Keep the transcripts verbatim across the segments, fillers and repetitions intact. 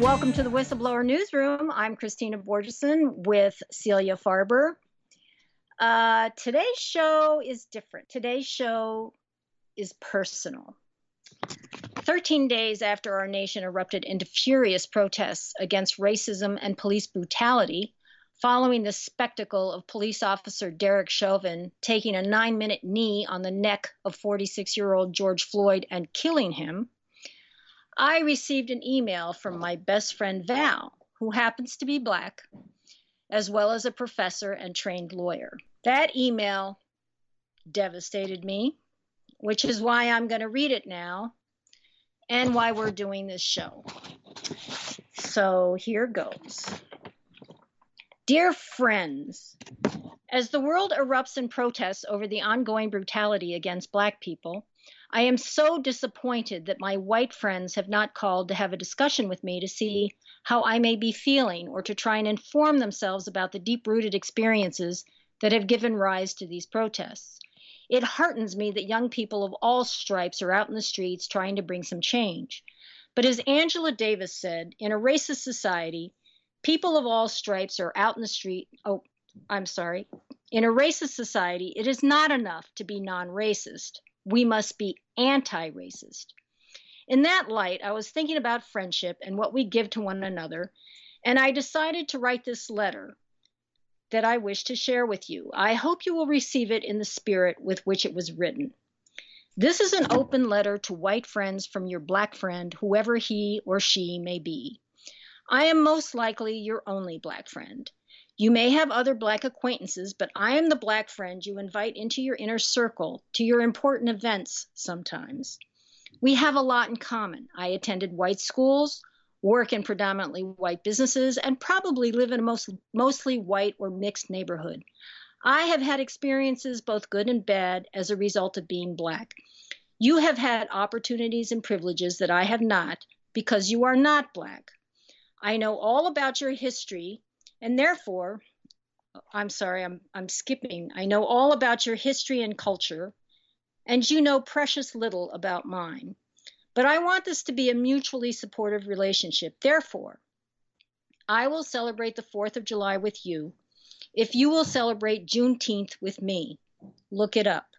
Welcome to the Whistleblower Newsroom. I'm Christina Borgeson with Celia Farber. Uh, today's show is different. Today's show is personal. thirteen days after our nation erupted into furious protests against racism and police brutality, following the spectacle of police officer Derek Chauvin taking a nine-minute knee on the neck of forty-six-year-old George Floyd and killing him, I received an email from my best friend Val, who happens to be Black, as well as a professor and trained lawyer. That email devastated me, which is why I'm going to read it now and why we're doing this show. So here goes. Dear friends, as the world erupts in protests over the ongoing brutality against Black people, I am so disappointed that my white friends have not called to have a discussion with me to see how I may be feeling or to try and inform themselves about the deep-rooted experiences that have given rise to these protests. It heartens me that young people of all stripes are out in the streets trying to bring some change. But as Angela Davis said, in a racist society, people of all stripes are out in the street. Oh, I'm sorry. In a racist society, it is not enough to be non-racist. We must be anti-racist. In that light, I was thinking about friendship and what we give to one another, and I decided to write this letter that I wish to share with you. I hope you will receive it in the spirit with which it was written. This is an open letter to white friends from your Black friend, whoever he or she may be. I am most likely your only Black friend. You may have other Black acquaintances, but I am the Black friend you invite into your inner circle, to your important events sometimes. We have a lot in common. I attended white schools, work in predominantly white businesses, and probably live in a most, mostly white or mixed neighborhood. I have had experiences, both good and bad, as a result of being Black. You have had opportunities and privileges that I have not because you are not Black. I know all about your history, and therefore, I'm sorry, I'm, I'm skipping. I know all about your history and culture, and you know precious little about mine. But I want this to be a mutually supportive relationship. Therefore, I will celebrate the fourth of July with you if you will celebrate Juneteenth with me. Look it up.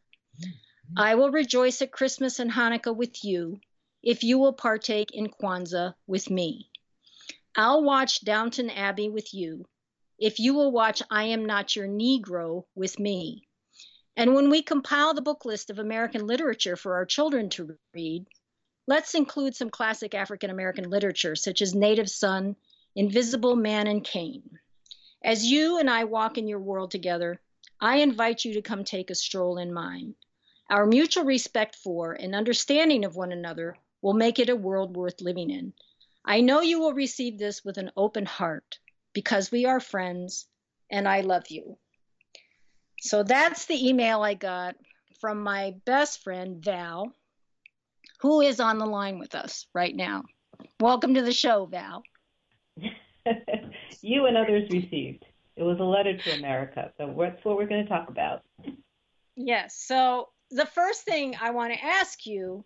I will rejoice at Christmas and Hanukkah with you if you will partake in Kwanzaa with me. I'll watch Downton Abbey with you if you will watch I Am Not Your Negro with me. And when we compile the book list of American literature for our children to read, let's include some classic African American literature such as Native Son, Invisible Man, and Cain. As you and I walk in your world together, I invite you to come take a stroll in mine. Our mutual respect for and understanding of one another will make it a world worth living in. I know you will receive this with an open heart because we are friends and I love you. So that's the email I got from my best friend, Val, who is on the line with us right now. Welcome to the show, Val. You and others received. It was a letter to America. So that's what we're going to talk about. Yes. So the first thing I want to ask you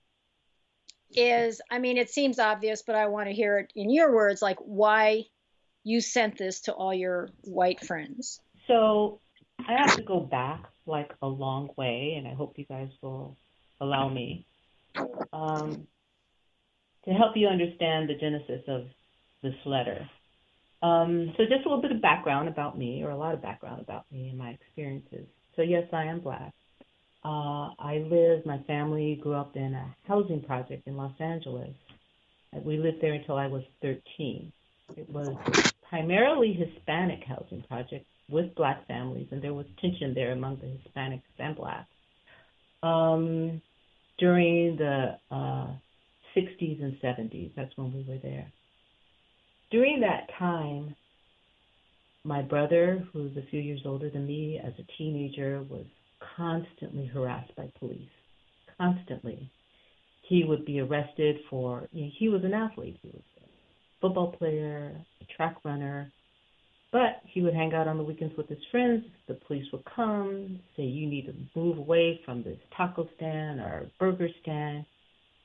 is, I mean, it seems obvious, but I want to hear it in your words, like why you sent this to all your white friends. So I have to go back like a long way, and I hope you guys will allow me um, to help you understand the genesis of this letter. Um, so just a little bit of background about me, or a lot of background about me and my experiences. So yes, I am Black. Uh, I live, my family grew up in a housing project in Los Angeles. We lived there until I was thirteen. It was primarily Hispanic housing project with Black families, and there was tension there among the Hispanics and Blacks. Um, during the uh, sixties and seventies, that's when we were there. During that time, my brother, who's a few years older than me, as a teenager, was constantly harassed by police, constantly. He would be arrested for, you know, he was an athlete. He was a football player, a track runner, but he would hang out on the weekends with his friends. The police would come, say, you need to move away from this taco stand or burger stand.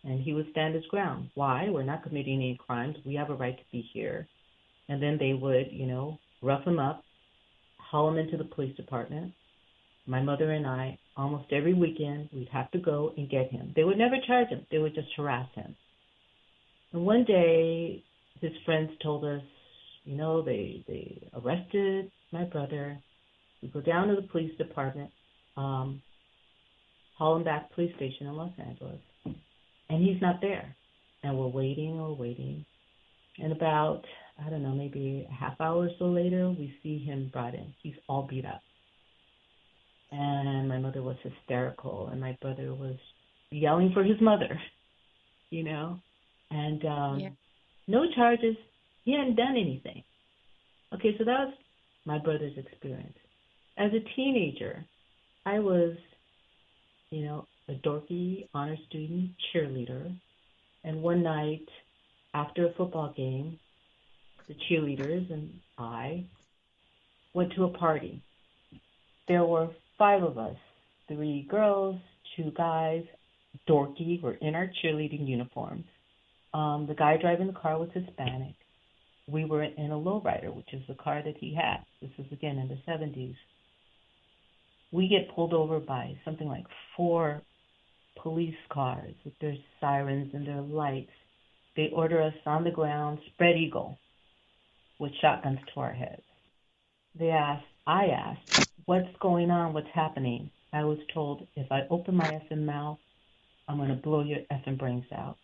And he would stand his ground. Why? We're not committing any crimes. We have a right to be here. And then they would, you know, rough him up, haul him into the police department. My mother and I, almost every weekend, we'd have to go and get him. They would never charge him. They would just harass him. And one day, his friends told us, you know, they, they arrested my brother. We go down to the police department, um, haul him back to the police station in Los Angeles, and he's not there. And we're waiting, we're waiting. And about, I don't know, maybe a half hour or so later, we see him brought in. He's all beat up. And my mother was hysterical, and my brother was yelling for his mother, you know. And um, yeah. no charges. He hadn't done anything. Okay, so that was my brother's experience. As a teenager, I was, you know, a dorky honor student cheerleader. And one night, after a football game, the cheerleaders and I went to a party. There were five of us, three girls, two guys, dorky. We're in our cheerleading uniforms. Um, the guy driving the car was Hispanic. We were in a lowrider, which is the car that he had. This was, again, in the seventies. We get pulled over by something like four police cars with their sirens and their lights. They order us on the ground, spread eagle, with shotguns to our heads. They asked, I asked, what's going on, what's happening? I was told, if I open my effing mouth, I'm going to blow your effing brains out.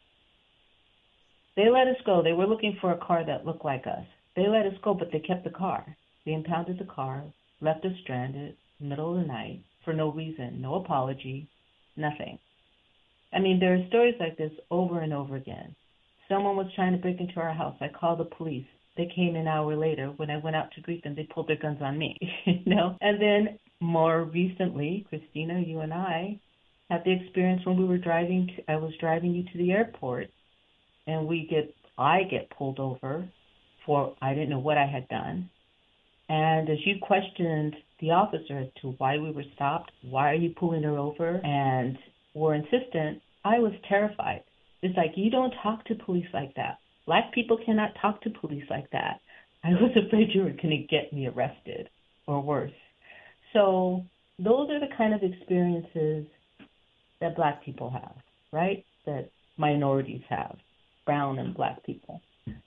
They let us go. They were looking for a car that looked like us. They let us go, but they kept the car. They impounded the car, left us stranded, middle of the night, for no reason, no apology, nothing. I mean, there are stories like this over and over again. Someone was trying to break into our house. I called the police. They came an hour later. When I went out to greet them, they pulled their guns on me, you know? And then more recently, Christina, you and I had the experience when we were driving, to, I was driving you to the airport, and we get, I get pulled over for, I didn't know what I had done. And as you questioned the officer as to why we were stopped, why are you pulling her over, and were insistent, I was terrified. It's like, you don't talk to police like that. Black people cannot talk to police like that. I was afraid you were going to get me arrested or worse. So those are the kind of experiences that Black people have, right? That minorities have, brown and Black people.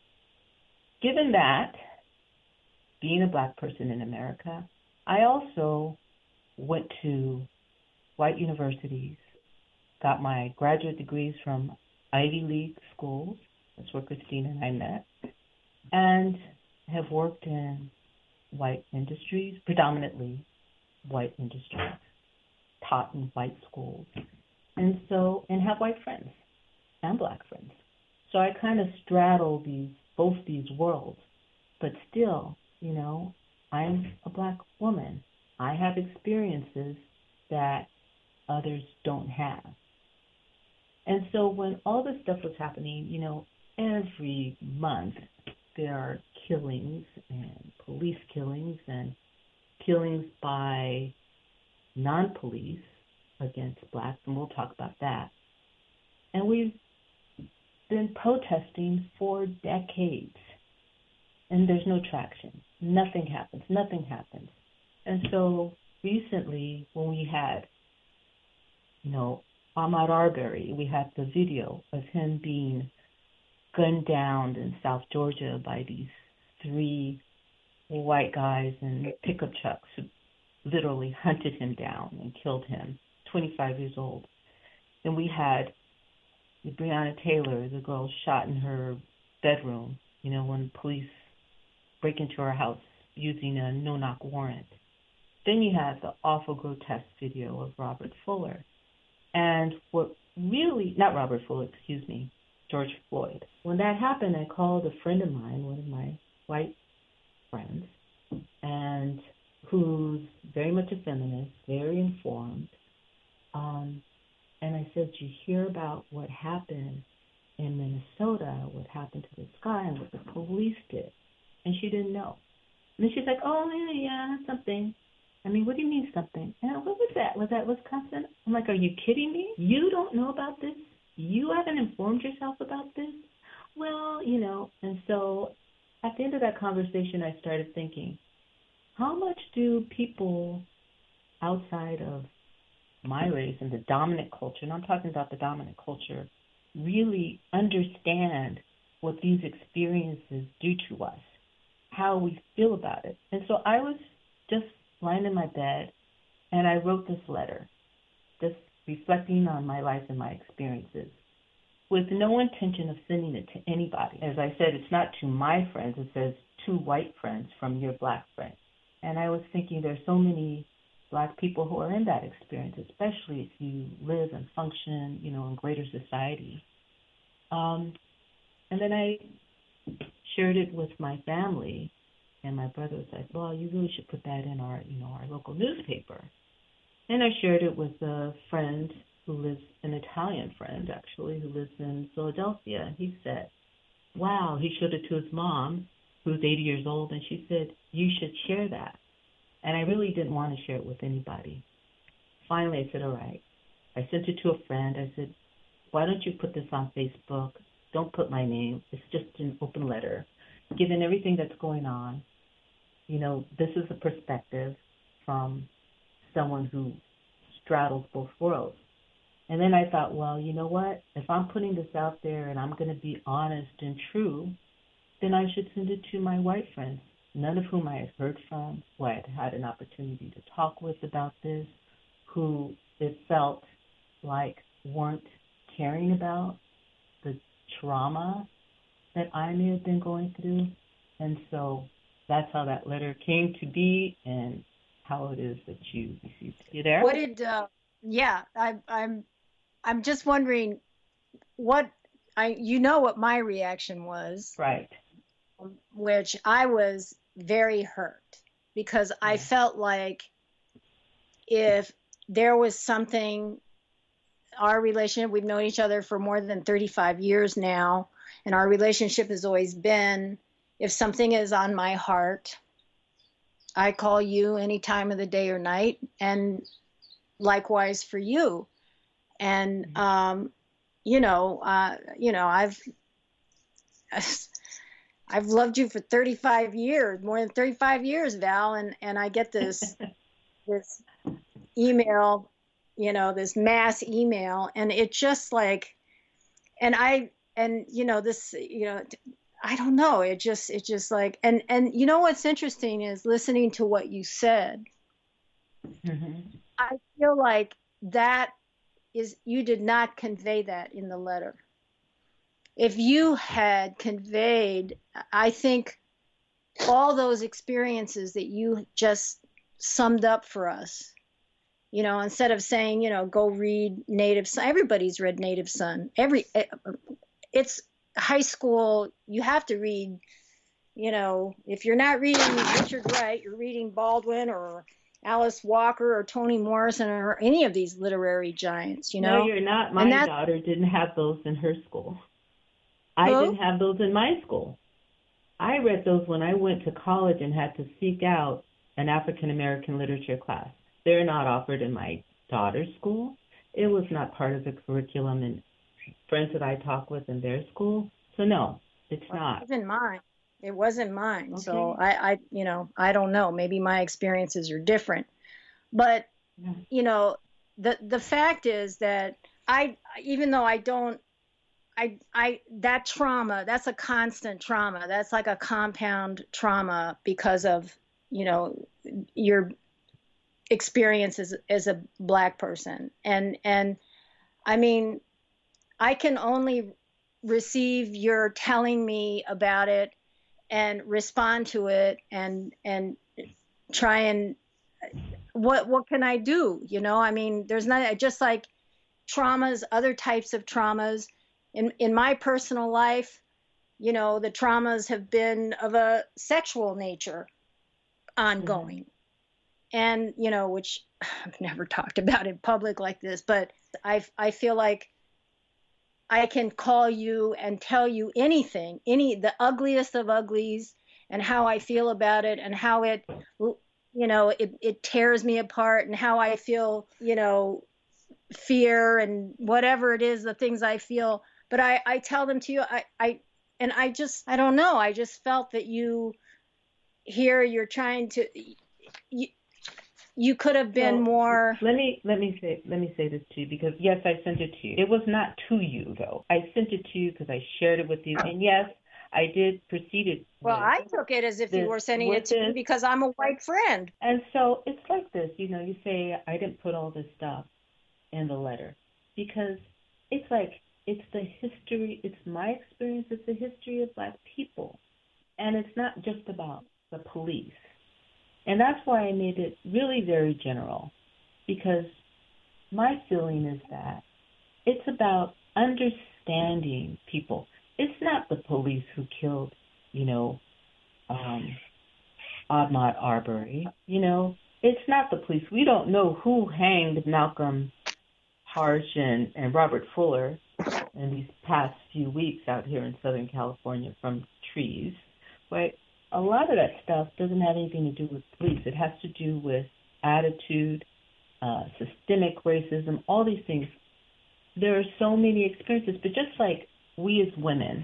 Given that, being a Black person in America, I also went to white universities, got my graduate degrees from Ivy League schools. That's where Christina and I met, and have worked in white industries, predominantly white industries, taught in white schools, and so, and have white friends and Black friends. So I kind of straddle these, both these worlds, but still, you know, I'm a Black woman. I have experiences that others don't have. And so when all this stuff was happening, you know, every month there are killings and police killings and killings by non-police against Blacks, and we'll talk about that. And we've been protesting for decades, and there's no traction. Nothing happens. Nothing happens. And so recently, when we had, you know, Ahmaud Arbery, we had the video of him being gunned down in South Georgia by these three white guys in pickup trucks who literally hunted him down and killed him, twenty-five years old. Then we had Breonna Taylor, the girl shot in her bedroom, you know, when police break into her house using a no-knock warrant. Then you had the awful, grotesque video of Robert Fuller. And what really, not Robert Fuller, excuse me, George Floyd. When that happened, I called a friend of mine, one of my white friends, and who's very much a feminist, very informed. Um, and I said, did you hear about what happened in Minnesota, what happened to this guy, and what the police did? And she didn't know. And then she's like, oh, yeah, yeah, something. I mean, what do you mean something? And what was that? Was that Wisconsin? I'm like, are you kidding me? You don't know about this? you haven't informed yourself about this? Well, you know, and so at the end of that conversation, I started thinking, how much do people outside of my race and the dominant culture, and I'm talking about the dominant culture, really understand what these experiences do to us, how we feel about it? And so I was just lying in my bed, and I wrote this letter, just reflecting on my life and my experiences, with no intention of sending it to anybody. As I said, it's not to my friends. It says to white friends from your black friends. And I was thinking there's so many black people who are in that experience, especially if you live and function, you know, in greater society. Um, and then I shared it with my family, and my brother was like, well, you really should put that in our, you know, our local newspaper. And I shared it with a friend who lives, an Italian friend, actually, who lives in Philadelphia. And he said, wow, he showed it to his mom, who's eighty years old, and she said, you should share that. And I really didn't want to share it with anybody. Finally, I said, all right. I sent it to a friend. I said, why don't you put this on Facebook? Don't put my name. It's just an open letter. Given everything that's going on, you know, this is a perspective from someone who straddles both worlds. And then I thought, well, you know what? If I'm putting this out there and I'm going to be honest and true, then I should send it to my white friends, none of whom I had heard from, who I had had an opportunity to talk with about this, who it felt like weren't caring about the trauma that I may have been going through. And so that's how that letter came to be and how it is that you received it. You there? What did, uh, yeah, I, I'm, I'm just wondering what, I, you know what my reaction was. Right. Which I was very hurt because I Yeah. felt like if there was something, our relationship, we've known each other for more than thirty-five years now, and our relationship has always been, if something is on my heart, I call you any time of the day or night, and likewise for you. And, um, you know, uh, you know, I've, I've loved you for thirty-five years, more than thirty-five years, Val. And, and I get this, this email, you know, this mass email, and it just like, and I, and, you know, this, you know, I don't know. It just, it just like, and, and you know, what's interesting is listening to what you said. Mm-hmm. I feel like that is, you did not convey that in the letter. If you had conveyed, I think, all those experiences that you just summed up for us, you know, instead of saying, you know, go read Native Son. Everybody's read Native Son. Every, it's high school. You have to read, you know, if you're not reading Richard Wright, you're reading Baldwin or Alice Walker or Toni Morrison or any of these literary giants, you know. No, you're not. My daughter didn't have those in her school. I Who? didn't have those in my school. I read those when I went to college and had to seek out an African American literature class. They're not offered in my daughter's school. It was not part of the curriculum in friends that I talk with in their school. So no, it's well, not. It wasn't mine. It wasn't mine. Okay. So I, I, you know, I don't know. Maybe my experiences are different. But, Yeah. you know, the the fact is that I, even though I don't, I, I, that trauma, that's a constant trauma. That's like a compound trauma because of, you know, your experience as, as a Black person. And, and I mean, I can only receive your telling me about it and respond to it and, and try and, what, what can I do? You know, I mean, there's not, just like traumas, other types of traumas. In, in my personal life, you know, the traumas have been of a sexual nature ongoing. Mm-hmm. And, you know, which I've never talked about in public like this, but I, I feel like I can call you and tell you anything, any, the ugliest of uglies, and how I feel about it and how it, you know, it, it tears me apart and how I feel, you know, fear and whatever it is, the things I feel. But I, I tell them to you, I, I, and I just, I don't know. I just felt that you here, you're trying to, you, you could have been So more. let me let me say let me say this to you, because yes, I sent it to you. It was not to you though. I sent it to you because I shared it with you, and yes, I did proceed it Well, with I took it as if you this were sending with it to me this. because I'm a white friend. And so it's like this, you know, you say I didn't put all this stuff in the letter because it's like it's the history, it's my experience, it's the history of Black people, and it's not just about the police. And that's why I made it really very general, because my feeling is that it's about understanding people. It's not the police who killed, you know, um, Ahmaud Arbery. You know, it's not the police. We don't know who hanged Malcolm Harsh and, and Robert Fuller in these past few weeks out here in Southern California from trees, right? A lot of that stuff doesn't have anything to do with police. It has to do with attitude, uh, systemic racism, all these things. There are so many experiences, but just like we as women,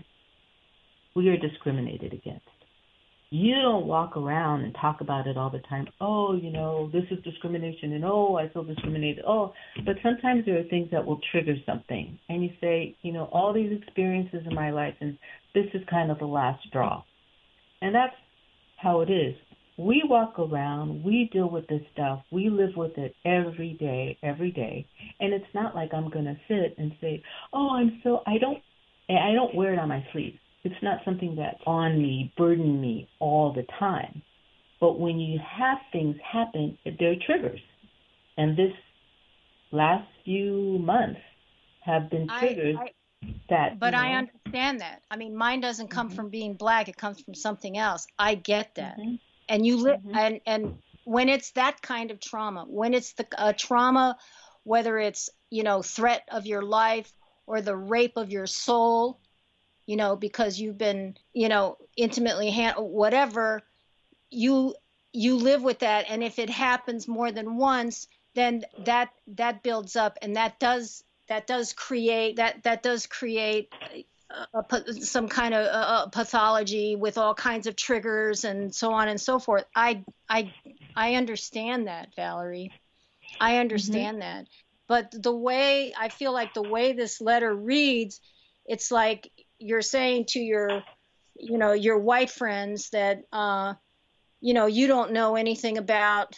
we are discriminated against. You don't walk around and talk about it all the time. Oh, you know, this is discrimination, and oh, I feel discriminated. Oh, but sometimes there are things that will trigger something. And you say, you know, all these experiences in my life, and this is kind of the last straw. And that's how it is. We walk around, we deal with this stuff, we live with it every day, every day. And it's not like I'm going to sit and say, oh, I'm so, I don't, I don't wear it on my sleeve. It's not something that's on me, burden me all the time. But when you have things happen, there are triggers. And this last few months have been triggers I, I, that, but you know. I understand that. I mean, mine doesn't come Mm-hmm. from being Black. It comes from something else. I get that. Mm-hmm. And you live, Mm-hmm. and, and when it's that kind of trauma, when it's the uh, trauma, whether it's, you know, threat of your life or the rape of your soul, you know, because you've been, you know, intimately hand, whatever, you you live with that. And if it happens more than once, then that that builds up, and that does that does create that that does create a, a, some kind of a, a pathology with all kinds of triggers and so on and so forth. I I I understand that, Valerie. I understand Mm-hmm. that. But the way I feel like the way this letter reads, it's like you're saying to your, you know, your white friends that, uh, you know, you don't know anything about,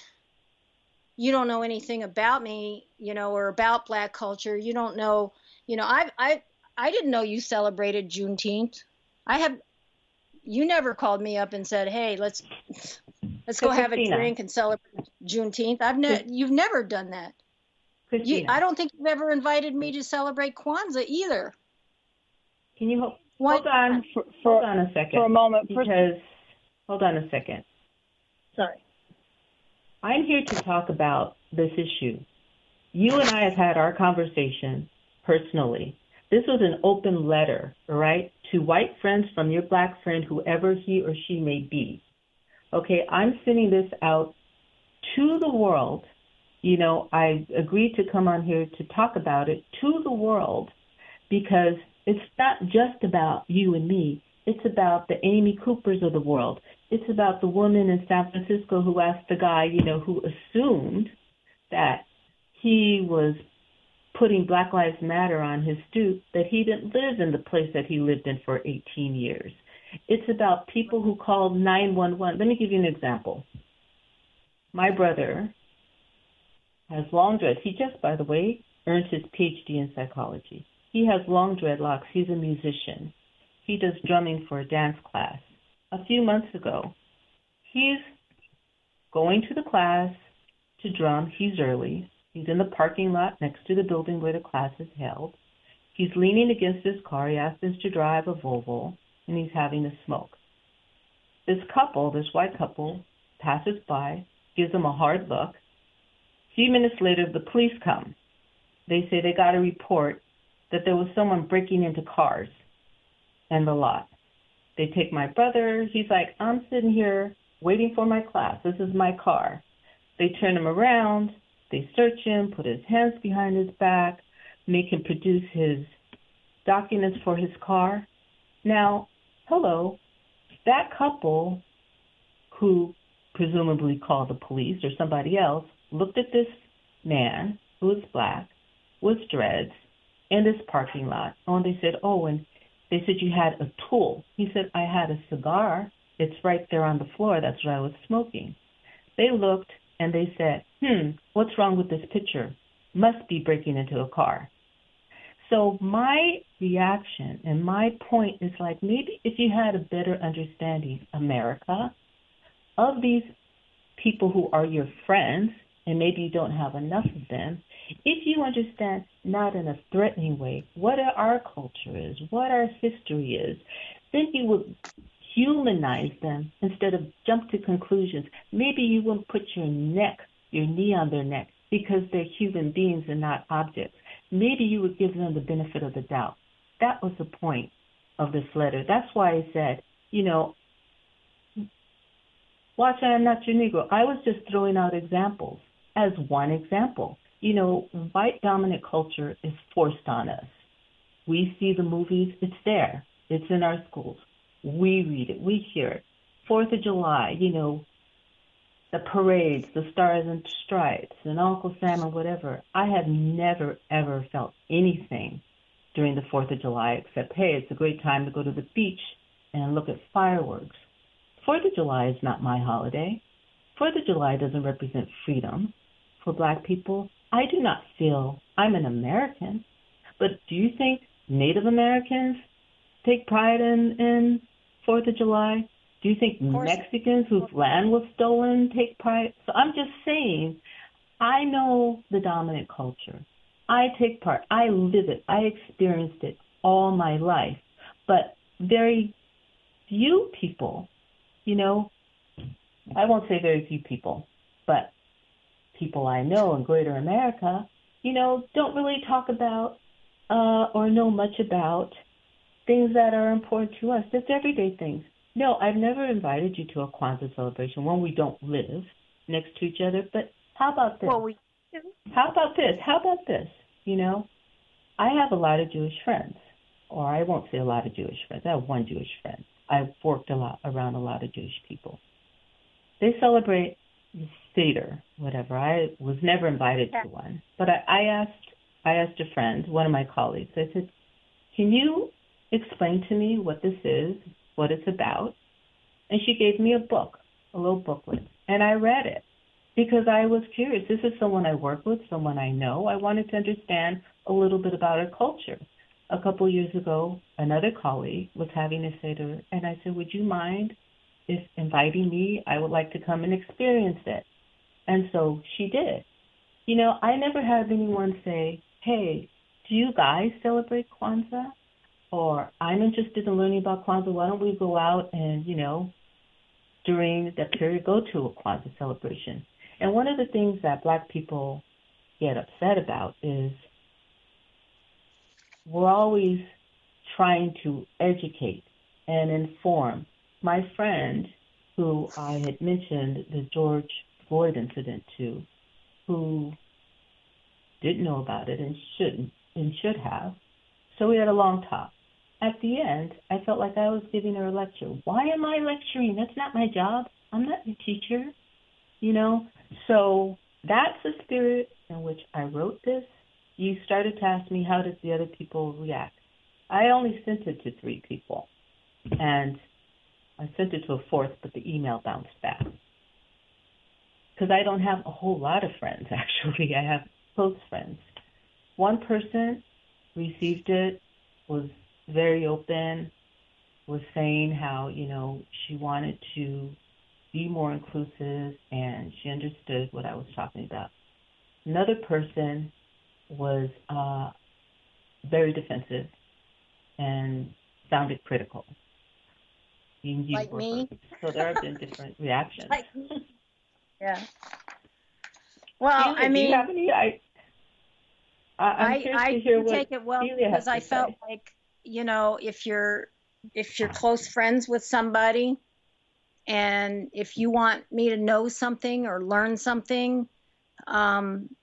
you don't know anything about me, you know, or about Black culture. You don't know, you know, I, I, I didn't know you celebrated Juneteenth. I have, you never called me up and said, hey, let's, let's So go have a Christina, drink and celebrate Juneteenth. I've ne- Chris, you've never done that. You, I Christina, don't think you've ever invited me to celebrate Kwanzaa either. can you hold, Why hold on, For, hold for, on a second, for a moment. First, because, hold on a second. Sorry. I'm here to talk about this issue. You and I have had our conversation personally. This was an open letter, all right, to white friends from your Black friend, whoever he or she may be. Okay, I'm sending this out to the world. You know, I agreed to come on here to talk about it to the world, because it's not just about you and me. It's about the Amy Coopers of the world. It's about the woman in San Francisco who asked the guy, you know, who assumed that he was putting Black Lives Matter on his stoop, that he didn't live in the place that he lived in for eighteen years. It's about people who called nine one one. Let me give you an example. My brother has long dreads. He just, by the way, earned his P H D in psychology. He has long dreadlocks. He's a musician. He does drumming for a dance class. A few months ago, he's going to the class to drum. He's early. He's in the parking lot next to the building where the class is held. He's leaning against his car. He happens to drive a Volvo, and he's having a smoke. This couple, this white couple, passes by, gives him a hard look. A few minutes later, the police come. They say they got a report that there was someone breaking into cars in the lot. They take my brother. He's like, I'm sitting here waiting for my class. This is my car. They turn him around. They search him, put his hands behind his back, make him produce his documents for his car. Now, hello, that couple who presumably called the police or somebody else looked at this man who was black, with dreads, in this parking lot. Oh, and they said, oh, and they said you had a tool. He said, I had a cigar. It's right there on the floor. That's what I was smoking. They looked and they said, hmm, what's wrong with this picture? Must be breaking into a car. So my reaction and my point is like, maybe if you had a better understanding, America, of these people who are your friends, and maybe you don't have enough of them, if you understand, not in a threatening way, what our culture is, what our history is, then you would humanize them instead of jump to conclusions. Maybe you wouldn't put your neck, your knee on their neck, because they're human beings and not objects. Maybe you would give them the benefit of the doubt. That was the point of this letter. That's why I said, you know, watch, I am not your Negro. I was just throwing out examples as one example. You know, white dominant culture is forced on us. We see the movies, it's there. It's in our schools. We read it, we hear it. Fourth of July, you know, the parades, the Stars and Stripes, and Uncle Sam and whatever. I have never, ever felt anything during the fourth of July except, hey, it's a great time to go to the beach and look at fireworks. fourth of July is not my holiday. fourth of July doesn't represent freedom for Black people. I do not feel I'm an American. But do you think Native Americans take pride in, in fourth of July? Do you think Mexicans whose land was stolen take pride? So I'm just saying, I know the dominant culture. I take part. I live it. I experienced it all my life. But very few people, you know, I won't say very few people, but people I know in greater America, you know, don't really talk about uh, or know much about things that are important to us. Just everyday things. No, I've never invited you to a Kwanzaa celebration when we don't live next to each other. But how about this? Well, we do. How about this? How about this? You know, I have a lot of Jewish friends, or I won't say a lot of Jewish friends. I have one Jewish friend. I've worked a lot around a lot of Jewish people. They celebrate Seder, whatever. I was never invited to one, but I, I asked. I asked a friend, one of my colleagues. I said, "Can you explain to me what this is, what it's about?" And she gave me a book, a little booklet, and I read it because I was curious. This is someone I work with, someone I know. I wanted to understand a little bit about her culture. A couple years ago, another colleague was having a Seder, and I said, "Would you mind if inviting me? I would like to come and experience it." And so she did. You know, I never had anyone say, "Hey, do you guys celebrate Kwanzaa?" Or, "I'm interested in learning about Kwanzaa. Why don't we go out and, you know, during that period, go to a Kwanzaa celebration?" And one of the things that Black people get upset about is we're always trying to educate and inform. My friend, who I had mentioned the George Floyd incident to, who didn't know about it and shouldn't and should have, so we had a long talk. At the end, I felt like I was giving her a lecture. Why am I lecturing? That's not my job. I'm not your teacher, you know? So that's the spirit in which I wrote this. You started to ask me, how did the other people react? I only sent it to three people, and I sent it to a fourth, but the email bounced back. Because I don't have a whole lot of friends, actually. I have close friends. One person received it, was very open, was saying how, you know, she wanted to be more inclusive and she understood what I was talking about. Another person was uh, very defensive and sounded critical. You, you Like me? So there have been different reactions. Like me. Yeah. Well, Celia, I mean, do you have any? I, I'm I curious I to hear do what take it well Celia has because I to felt say. like, you know, if you're if you're close friends with somebody, and if you want me to know something or learn something, um,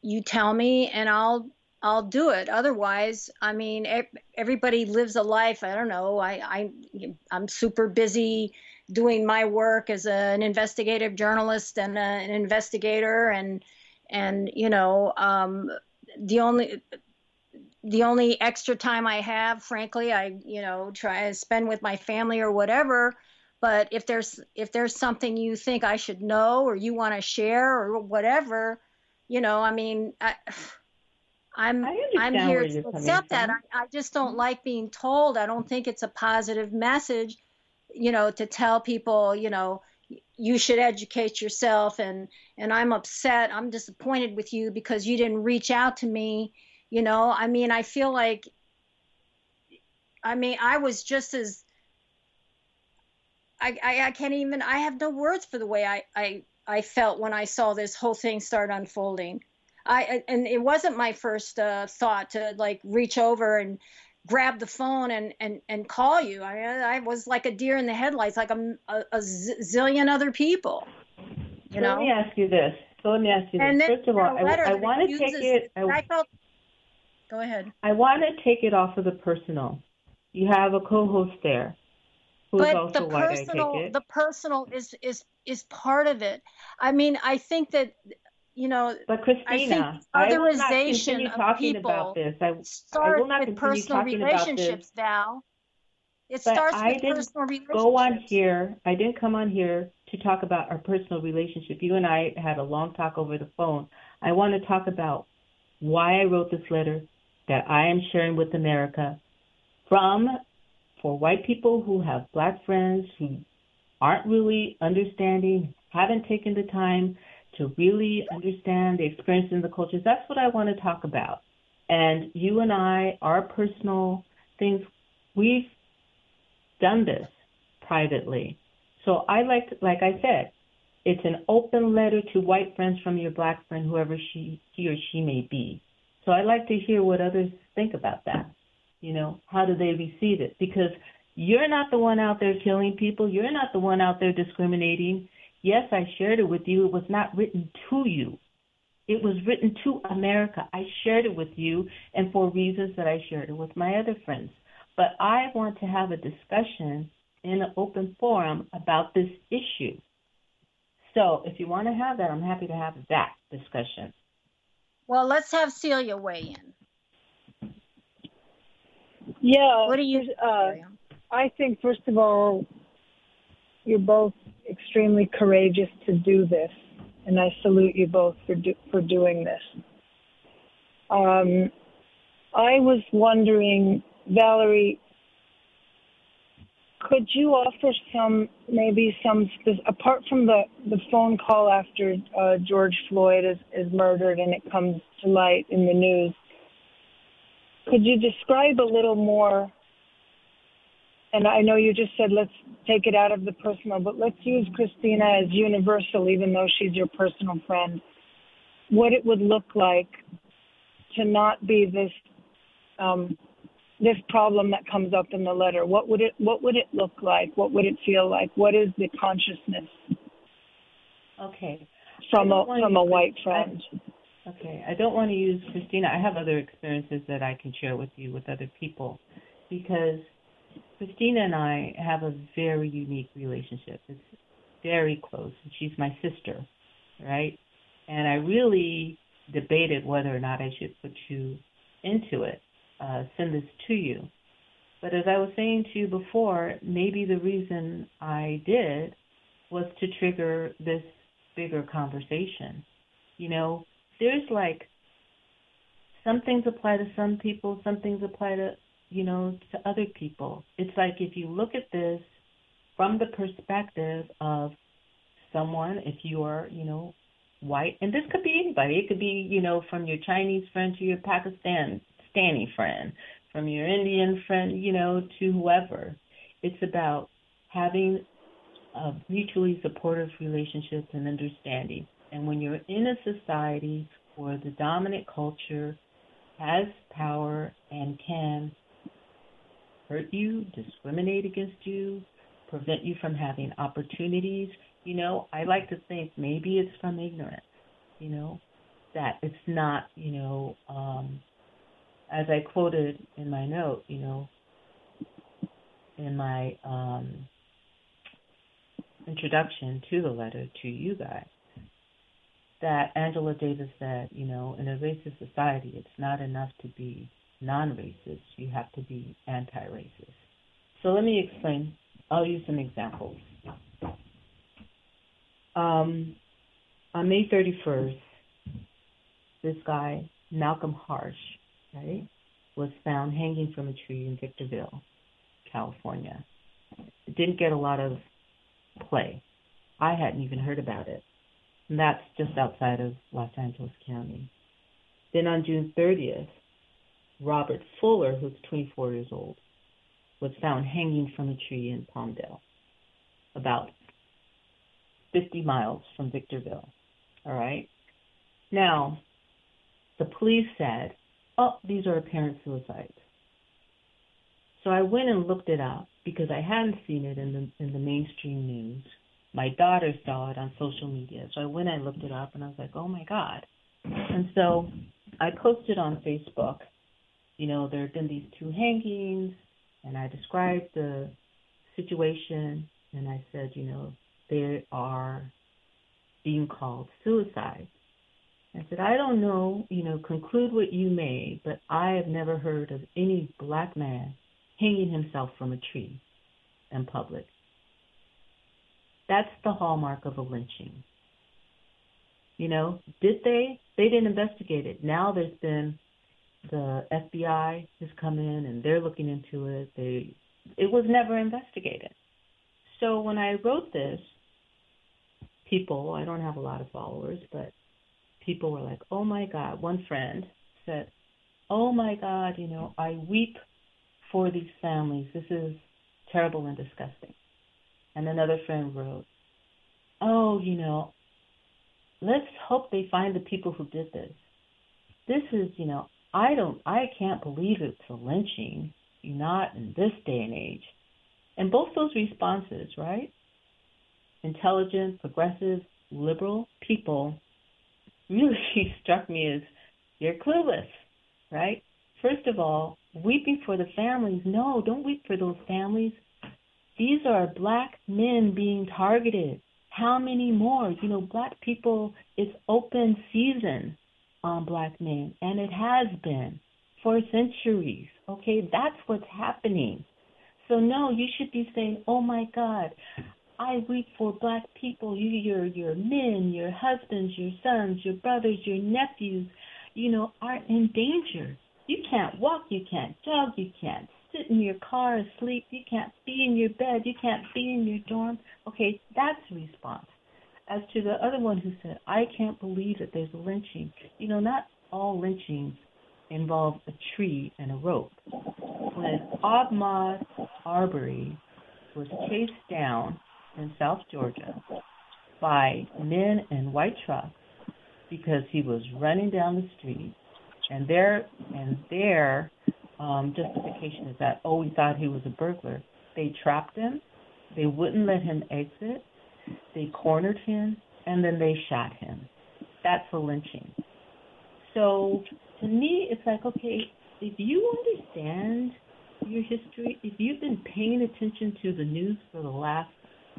you tell me and I'll I'll do it. Otherwise, I mean, everybody lives a life. I don't know. I, I I'm super busy doing my work as a, an investigative journalist and a, an investigator, and and you know, um, the only the only extra time I have, frankly, I you know try to spend with my family or whatever. But if there's if there's something you think I should know or you want to share or whatever, you know, I mean, I, I'm I I'm understand here where to you're coming accept that. from. I, I just don't like being told. I don't think it's a positive message, you know, to tell people, you know, you should educate yourself, and and I'm upset. I'm disappointed with you because you didn't reach out to me. You know, I mean, I feel like, I mean, I was just as I, I, I can't even, I have no words for the way I, I, I felt when I saw this whole thing start unfolding. I, and it wasn't my first uh, thought to like reach over and grab the phone and, and, and call you. I, I was like a deer in the headlights, like a, a, a zillion other people, you So know? let me ask you this. So let me ask you And this. then First of all, I, I want to take it. I, I felt, go ahead. I want to take it off of the personal. You have a co-host there. But the personal, the personal is is is part of it. I mean, I think that, you know, but Christina, I, think I will not continue talking about this. I, I will not continue talking about this. Val. It but starts I with didn't personal relationships. Go on here. I didn't come on here to talk about our personal relationship. You and I had a long talk over the phone. I want to talk about why I wrote this letter that I am sharing with America from. For white people who have black friends who aren't really understanding, haven't taken the time to really understand the experience in the cultures, that's what I want to talk about. And you and I, our personal things, we've done this privately. So I like, to, like I said, it's an open letter to white friends from your black friend, whoever she, he or she may be. So I'd like to hear what others think about that. You know, how do they receive it? Because you're not the one out there killing people. You're not the one out there discriminating. Yes, I shared it with you. It was not written to you. It was written to America. I shared it with you, and for reasons that I shared it with my other friends. But I want to have a discussion in an open forum about this issue. So if you want to have that, I'm happy to have that discussion. Well, let's have Celia weigh in. Yeah. What do you uh, I think, first of all, you're both extremely courageous to do this, and I salute you both for do, for doing this. Um, I was wondering, Valerie, could you offer some, maybe some, apart from the, the phone call after uh, George Floyd is, is murdered and it comes to light in the news, could you describe a little more, and I know you just said let's take it out of the personal, but let's use Christina as universal, even though she's your personal friend, what it would look like to not be this um, this problem that comes up in the letter. What would it What would it look like? What would it feel like? What is the consciousness? Okay. From a from a white friend. I, Okay, I don't want to use Christina. I have other experiences that I can share with you with other people because Christina and I have a very unique relationship. It's very close. She's my sister, right? And I really debated whether or not I should put you into it, uh, send this to you. But as I was saying to you before, maybe the reason I did was to trigger this bigger conversation. You know, there's like some things apply to some people, some things apply to, you know, to other people. It's like if you look at this from the perspective of someone, if you are, you know, white, and this could be anybody. It could be, you know, from your Chinese friend to your Pakistani friend, from your Indian friend, you know, to whoever. It's about having a mutually supportive relationships and understanding. And when you're in a society where the dominant culture has power and can hurt you, discriminate against you, prevent you from having opportunities, you know, I like to think maybe it's from ignorance, you know. that it's not, you know, um, as I quoted in my note, you know, in my um, introduction to the letter to you guys, that Angela Davis said, you know, in a racist society, it's not enough to be non-racist. You have to be anti-racist. So let me explain. I'll use some examples. Um, on May thirty-first, this guy, Malcolm Harsh, right, was found hanging from a tree in Victorville, California. It didn't get a lot of play. I hadn't even heard about it. And that's just outside of Los Angeles County. Then on June thirtieth, Robert Fuller, who's twenty-four years old, was found hanging from a tree in Palmdale, about fifty miles from Victorville. All right? Now, the police said, oh, these are apparent suicides. So I went and looked it up because I hadn't seen it in the in the mainstream news. My daughter saw it on social media. So I went and looked it up, and I was like, oh, my God. And so I posted on Facebook, you know, there have been these two hangings, and I described the situation, and I said, you know, they are being called suicide. I said, I don't know, you know, conclude what you may, but I have never heard of any black man hanging himself from a tree in public. That's the hallmark of a lynching. You know, did they? They didn't investigate it. Now there's been the F B I has come in and they're looking into it. They, it was never investigated. So when I wrote this, people, I don't have a lot of followers, but people were like, oh my God. One friend said, oh my God, you know, I weep for these families. This is terrible and disgusting. And another friend wrote, oh, you know, let's hope they find the people who did this. This is, you know, I don't, I can't believe it's a lynching, not in this day and age. And both those responses, right? Intelligent, progressive, liberal people really struck me as, you're clueless, right? First of all, weeping for the families. No, don't weep for those families. These are black men being targeted. How many more? You know, black people, it's open season on black men, and it has been for centuries. Okay, that's what's happening. So no, you should be saying, oh my God, I weep for black people. You, your, your men, your husbands, your sons, your brothers, your nephews, you know, are in danger. You can't walk, you can't jog, you can't sit in your car asleep, you can't be in your bed, you can't be in your dorm. Okay, that's a response. As to the other one who said, I can't believe that there's a lynching. You know, not all lynchings involve a tree and a rope. When Ahmaud Arbery was chased down in South Georgia by men in white trucks because he was running down the street, and their and their um, justification is that, oh, we thought he was a burglar. They trapped him. They wouldn't let him exit. They cornered him, and then they shot him. That's a lynching. So to me, it's like, okay, if you understand your history, if you've been paying attention to the news for the last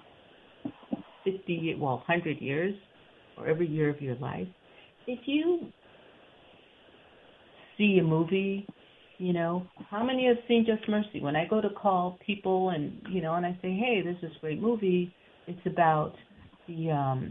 fifty, well, one hundred years, or every year of your life, if you see a movie, you know, how many have seen Just Mercy? When I go to call people and, you know, and I say, hey, this is a great movie, it's about the um,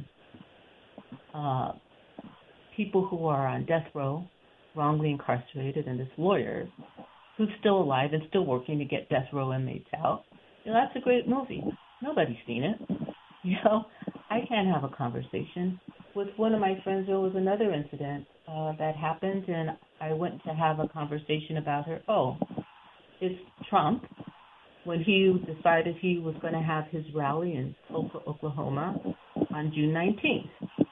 uh, people who are on death row, wrongly incarcerated, and this lawyer who's still alive and still working to get death row inmates out. You know, that's a great movie. Nobody's seen it. You know, I can't have a conversation. With one of my friends, there was another incident uh, that happened, and I went to have a conversation about her. Oh, it's Trump, when he decided he was going to have his rally in Tulsa, Oklahoma on June nineteenth.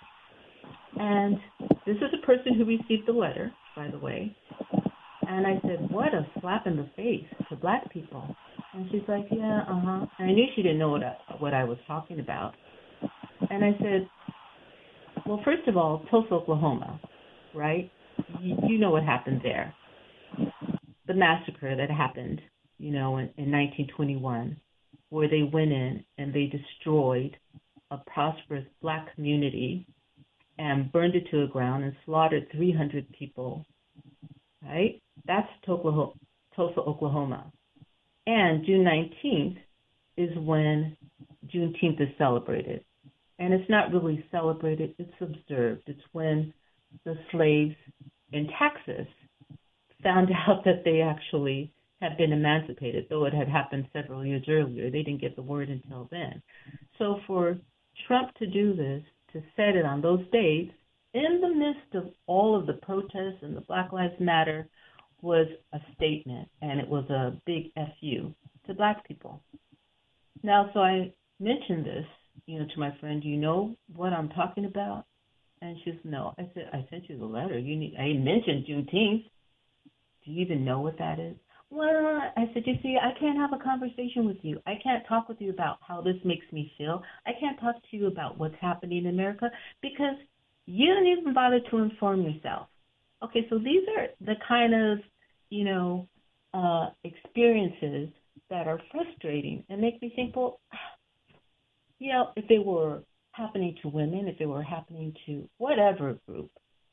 And this is a person who received the letter, by the way. And I said, what a slap in the face to black people. And she's like, yeah, uh-huh. And I knew she didn't know what I, what I was talking about. And I said, well, first of all, Tulsa, Oklahoma. right? You, you know what happened there. The massacre that happened, you know, in, in nineteen twenty-one, where they went in and they destroyed a prosperous black community and burned it to the ground and slaughtered three hundred people, right? That's Tulsa, Tulsa, Oklahoma. And June nineteenth is when Juneteenth is celebrated. And it's not really celebrated, it's observed. It's when the slaves in Texas found out that they actually had been emancipated, though it had happened several years earlier. They didn't get the word until then. So for Trump to do this, to set it on those dates, in the midst of all of the protests and the Black Lives Matter, was a statement, and it was a big F U to Black people. Now, so I mentioned this, you know, to my friend, do you know what I'm talking about? And she says, no. I said, I sent you the letter. You need. I mentioned Juneteenth. Do you even know what that is? Well, I said, you see, I can't have a conversation with you. I can't talk with you about how this makes me feel. I can't talk to you about what's happening in America because you didn't even bother to inform yourself. Okay, so these are the kind of, you know, uh, experiences that are frustrating and make me think, well, you know, if they were happening to women, if they were happening to whatever group,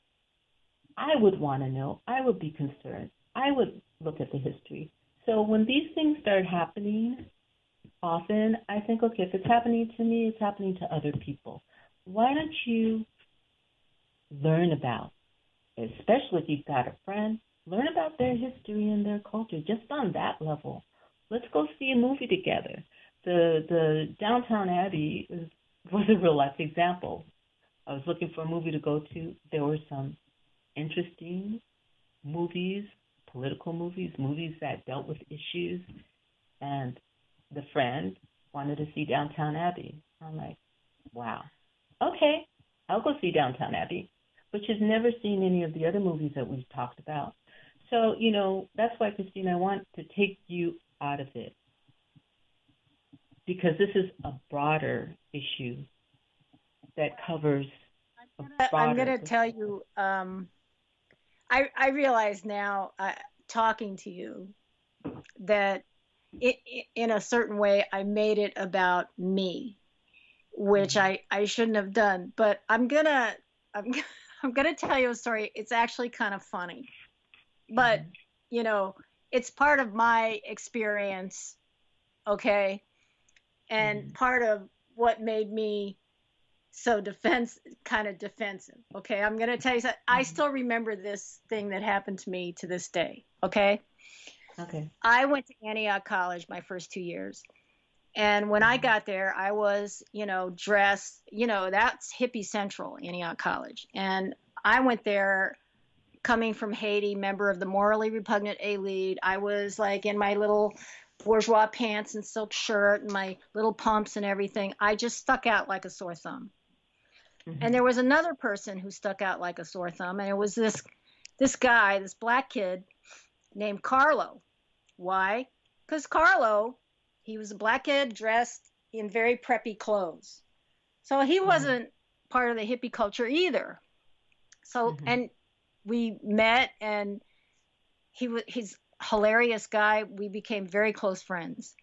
I would want to know. I would be concerned. I would look at the history. So when these things start happening, often I think, okay, if it's happening to me, it's happening to other people. Why don't you learn about, especially if you've got a friend, learn about their history and their culture, just on that level. Let's go see a movie together. The the Downton Abbey is, was a real life example. I was looking for a movie to go to. There were some interesting movies, political movies, movies that dealt with issues, and the friend wanted to see Downton Abbey. I'm like, wow, okay, I'll go see Downton Abbey, but she's never seen any of the other movies that we've talked about. So, you know, that's why, Christine, I want to take you out of it, because this is a broader issue that covers a broader... I'm going to tell you, um, I, I realize now, uh, talking to you, that it, it, in a certain way, I made it about me, which mm-hmm. I, I shouldn't have done. But I'm gonna I'm I'm gonna tell you a story. It's actually kind of funny, but mm-hmm. you know, it's part of my experience, okay, and mm-hmm. part of what made me so defense kind of defensive. Okay, I'm gonna tell you something. Mm-hmm. I still remember this thing that happened to me to this day. Okay. Okay. I went to Antioch College my first two years, and when mm-hmm. I got there, I was, you know, dressed. You know, that's hippie central, Antioch College, and I went there coming from Haiti, member of the morally repugnant elite. I was like in my little bourgeois pants and silk shirt and my little pumps and everything. I just stuck out like a sore thumb. Mm-hmm. And there was another person who stuck out like a sore thumb, and it was this this guy, this black kid named Carlo. Why? Because Carlo, he was a black kid dressed in very preppy clothes. So he wasn't mm-hmm. part of the hippie culture either. So, mm-hmm. and we met, and he was he's a hilarious guy. We became very close friends.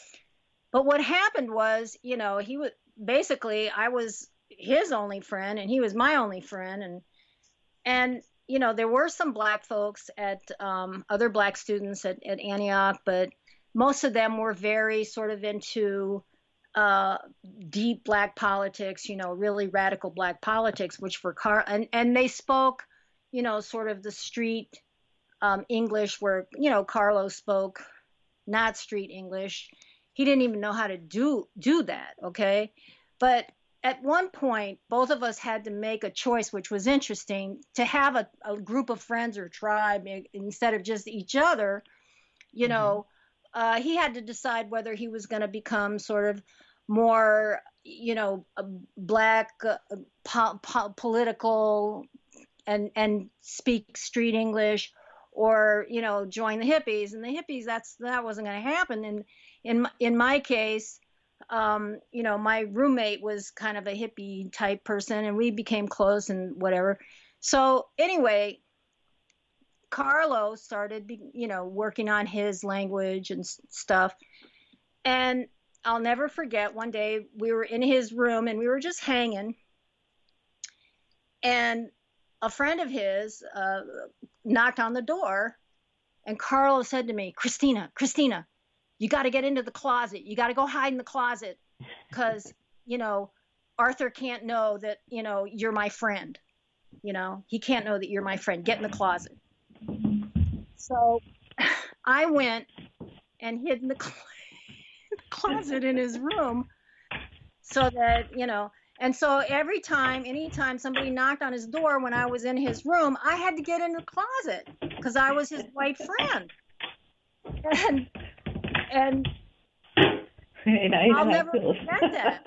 But what happened was, you know, he was basically, I was his only friend and he was my only friend. And, and, you know, there were some black folks at um, other black students at, at Antioch, but most of them were very sort of into uh, deep black politics, you know, really radical black politics, which for Car, and, and they spoke, you know, sort of the street um, English where, you know, Carlos spoke not street English. He didn't even know how to do, do that. Okay. But at one point, both of us had to make a choice, which was interesting, to have a, a group of friends or tribe instead of just each other. You mm-hmm. know, uh, he had to decide whether he was going to become sort of more, you know, a black uh, po- po- political and and speak street English, or, you know, join the hippies. And the hippies, that's that wasn't going to happen. And in in my case, um, you know, my roommate was kind of a hippie type person, and we became close and whatever. So anyway, Carlo started, you know, working on his language and stuff. And I'll never forget, one day we were in his room and we were just hanging. And a friend of his uh, knocked on the door. And Carlo said to me, Christina, Christina, you got to get into the closet. You got to go hide in the closet because, you know, Arthur can't know that, you know, you're my friend. You know, he can't know that you're my friend. Get in the closet. So I went and hid in the, cl- the closet in his room so that, you know, and so every time, anytime somebody knocked on his door when I was in his room, I had to get in the closet because I was his white friend. And, and I'll never forget that.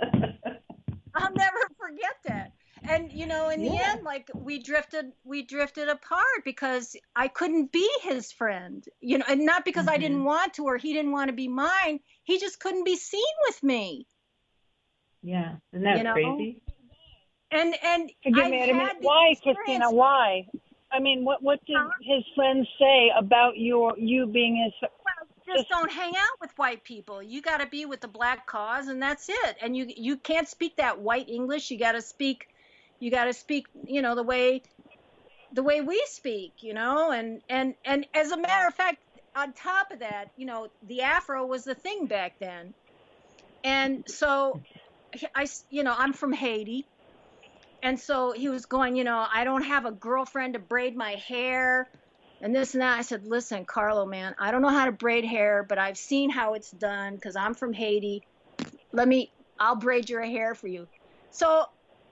I'll never forget that. And, you know, in yeah. the end, like we drifted, we drifted apart because I couldn't be his friend, you know, and not because mm-hmm. I didn't want to, or he didn't want to be mine. He just couldn't be seen with me. Yeah. Isn't that you know? crazy? And, and Forgive me, I mean, why, Christina, why? I mean, what, what did uh, his friends say about your, you being his friend? Well, just don't hang out with white people. You got to be with the black cause, and that's it. And you, you can't speak that white English. You got to speak You got to speak, you know, the way, the way we speak, you know, and, and, and as a matter of fact, on top of that, you know, the Afro was the thing back then. And so I, you know, I'm from Haiti. And so he was going, you know, I don't have a girlfriend to braid my hair and this and that. I said, listen, Carlo, man, I don't know how to braid hair, but I've seen how it's done because I'm from Haiti. Let me, I'll braid your hair for you. So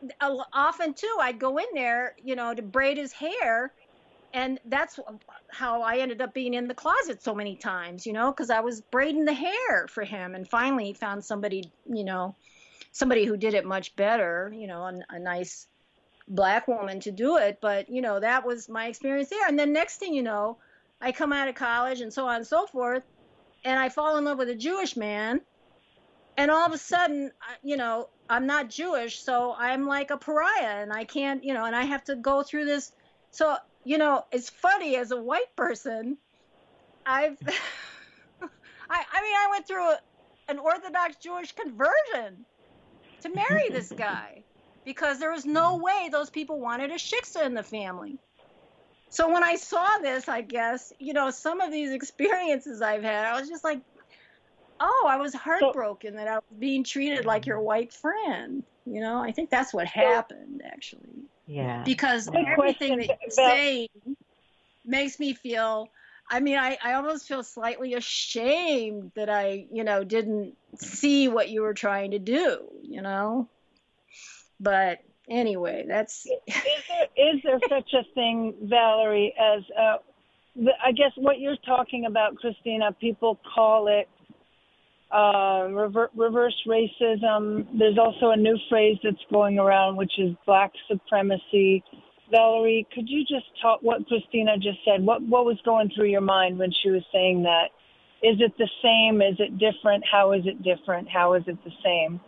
often too, I'd go in there, you know, to braid his hair. And that's how I ended up being in the closet so many times, you know, because I was braiding the hair for him. And finally he found somebody, you know, somebody who did it much better, you know, a, a nice black woman to do it. But, you know, that was my experience there. And then next thing you know, I come out of college and so on and so forth. And I fall in love with a Jewish man. And all of a sudden, you know, I'm not Jewish, so I'm like a pariah and I can't, you know, and I have to go through this. So, you know, it's funny as a white person, I've, I, I mean, I went through a, an Orthodox Jewish conversion to marry this guy because there was no way those people wanted a shiksa in the family. So when I saw this, I guess, you know, some of these experiences I've had, I was just like, oh, I was heartbroken so, that I was being treated like your white friend. You know, I think that's what happened, actually. Yeah. Because Good everything that you're about- saying makes me feel, I mean, I, I almost feel slightly ashamed that I, you know, didn't see what you were trying to do, you know? But anyway, that's... Is there, is there such a thing, Valerie, as, uh, the, I guess what you're talking about, Christina, people call it Uh, rever- reverse racism. There's also a new phrase that's going around, which is black supremacy. Valerie, could you just talk what Christina just said? What what was going through your mind when she was saying that? Is it the same? Is it different? How is it different? How is it the same?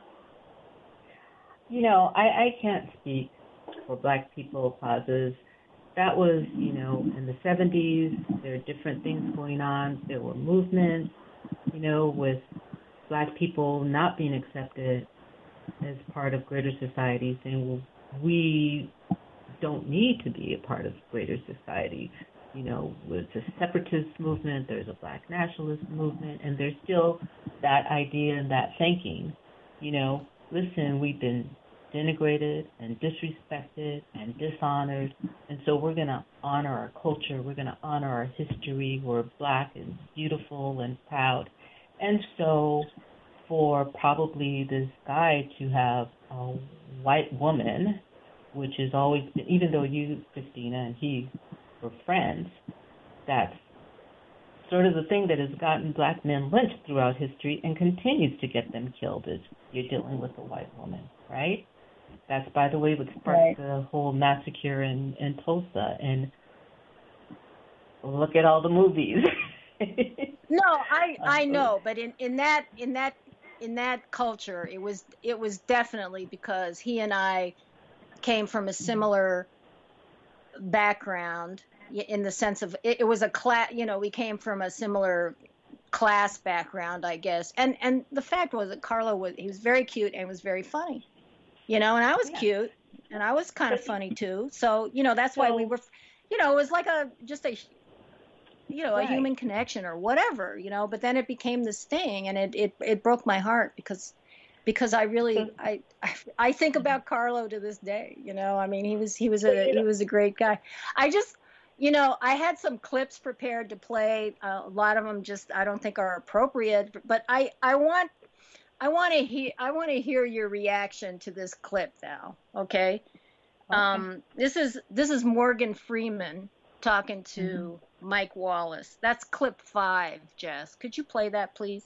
You know, I, I can't speak for black people causes. That was, you know, in the seventies. There are different things going on. There were movements, you know, with black people not being accepted as part of greater society, saying, well, we don't need to be a part of greater society. You know, with a separatist movement, there's a black nationalist movement, and there's still that idea and that thinking, you know, listen, we've been denigrated and disrespected and dishonored, and so we're going to honor our culture, we're going to honor our history, we're black and beautiful and proud. And so for probably this guy to have a white woman, which is always, even though you, Christina, and he were friends, that's sort of the thing that has gotten black men lynched throughout history and continues to get them killed is you're dealing with a white woman, right? That's, by the way, what sparked right. the whole massacre in, in Tulsa. And look at all the movies. No, I I know, but in, in that in that in that culture, it was it was definitely because he and I came from a similar background in the sense of it, it was a class, you know, we came from a similar class background, I guess. And and the fact was that Carlo was he was very cute and was very funny, you know, and I was Yeah. cute and I was kind of funny too. So, you know, that's why we So- were, you know, it was like a just a you know, Right. a human connection or whatever, you know, but then it became this thing and it it, it broke my heart because because I really So- I, I I think about Carlo to this day, you know. I mean, he was he was a he was a great guy. I just you know, I had some clips prepared to play. Uh, a lot of them just I don't think are appropriate, but I I want I want to hear I want to hear your reaction to this clip now, okay? Okay. Um this is this is Morgan Freeman talking to Mm-hmm. Mike Wallace. That's clip five, Jess. Could you play that, please?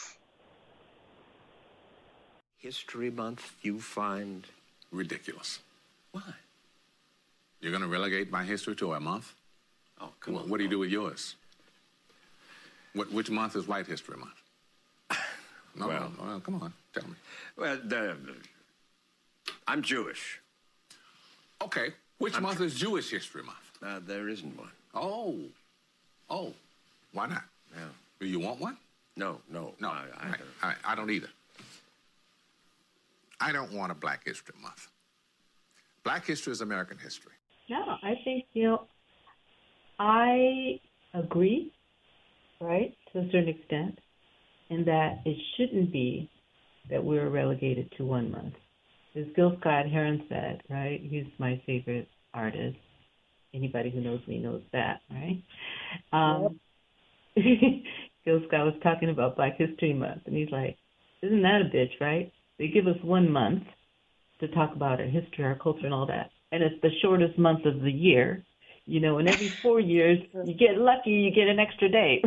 History Month you find Ridiculous. why? You're going to relegate my history to a month? Oh, come What, on. what do you do with yours? What, which month is White History Month? No, Well- no, no, come on, tell me. Well, the, I'm Jewish. Okay, which I'm month is Jewish History Month? Uh, there isn't one. Oh, oh, why not? No, Do you want one? no, no. No, I, I, right, all right, I don't either. I don't want a Black History Month. Black history is American history. No, I think, you know, I agree, right, to a certain extent, in that it shouldn't be that we're relegated to one month. As Gil Scott-Heron said, right, he's my favorite artist. Anybody who knows me knows that, right? Um, Gil Scott was talking about Black History Month, and he's like, isn't that a bitch, right? They give us one month to talk about our history, our culture, and all that. And it's the shortest month of the year, you know, and every four years, you get lucky, you get an extra day.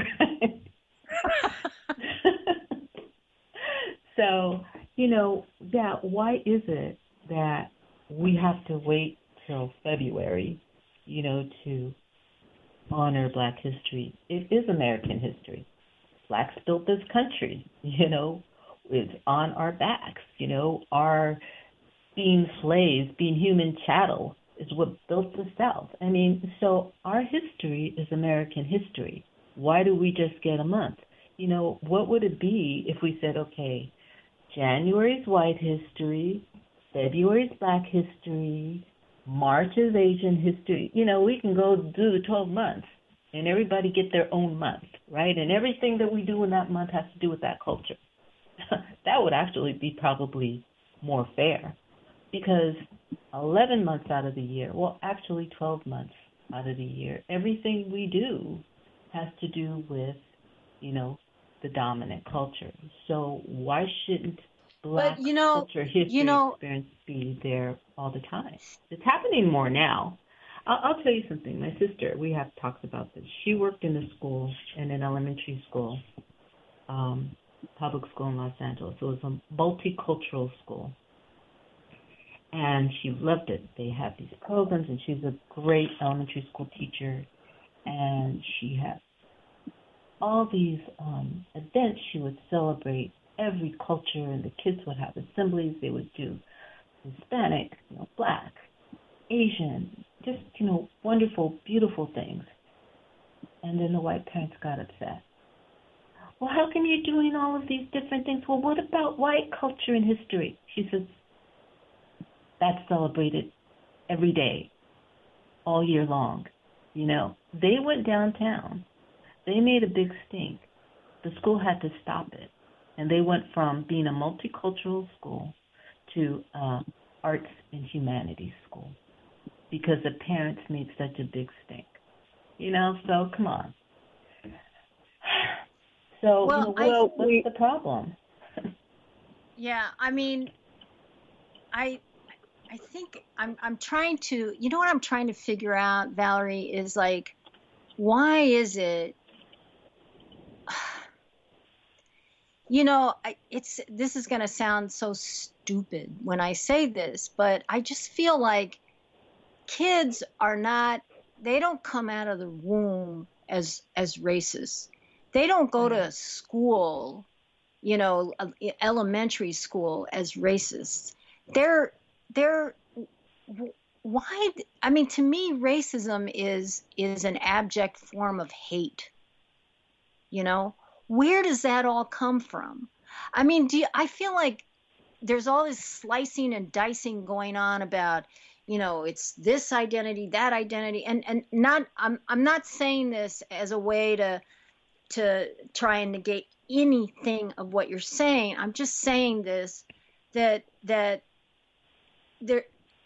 So, you know, yeah, why is it that we have to wait till February, you know, to honor Black history? It is American history. Blacks built this country, you know, it's on our backs, you know, our being slaves, being human chattel is what built the South. I mean, so our history is American history. Why do we just get a month? You know, what would it be if we said, okay, January's white history, February's Black history, March is Asian history. You know, we can go do the twelve months and everybody get their own month, right? And everything that we do in that month has to do with that culture. That would actually be probably more fair, because eleven months out of the year, well, actually twelve months out of the year, everything we do has to do with, you know, the dominant culture. So why shouldn't Black But, you know, culture, history, you know- experience be there all the time? It's happening more now. I'll, I'll tell you something. My sister, we have talked about this. She worked in a school, in an elementary school, um, public school in Los Angeles. It was a multicultural school. And she loved it. They had these programs, and she's a great elementary school teacher. And she had all these um, events she would celebrate every culture, and the kids would have assemblies. They would do Hispanic, you know, Black, Asian, just, you know, wonderful, beautiful things. And then the white parents got upset. Well, how come you're doing all of these different things? Well, what about white culture and history? She says, that's celebrated every day, all year long. You know, they went downtown. They made a big stink. The school had to stop it. And they went from being a multicultural school to uh, arts and humanities school because the parents made such a big stink. You know, so come on. So, Well, you know, I- what's, what's the problem? Yeah, I mean, I I think I'm I'm trying to, you know what I'm trying to figure out, Valerie, is like, why is it, you know, I, it's this is going to sound so stupid when I say this, but I just feel like kids are not, they don't come out of the womb as as racist. They don't go to school, you know, uh, elementary school as racists. They're they're w- why? I mean, to me, racism is is an abject form of hate. You know, where does that all come from? I mean, do you, I feel like there's all this slicing and dicing going on about, you know, it's this identity, that identity, and and not. I'm I'm not saying this as a way to to try and negate anything of what you're saying. I'm just saying this that that there.